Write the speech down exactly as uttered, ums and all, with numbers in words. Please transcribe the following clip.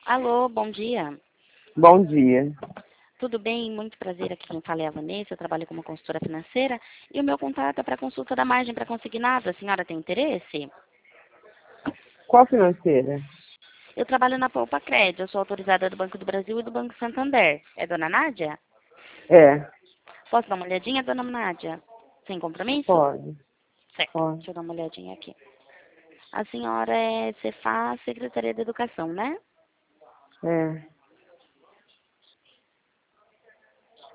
Alô, bom dia. Bom dia. Tudo bem? Muito prazer. Aqui quem fala é a Vanessa. Eu trabalho como consultora financeira e o meu contato é para consulta da margem para consignado. A senhora tem interesse? Qual financeira? Eu trabalho na Poupa Crédito. Eu sou autorizada do Banco do Brasil e do Banco Santander. É dona Nádia? É, Posso dar uma olhadinha, dona Nádia? Sem compromisso? pode. Certo. Pode. Deixa eu dar uma olhadinha aqui. A senhora é Cefaz, Secretaria da Educação, né? É.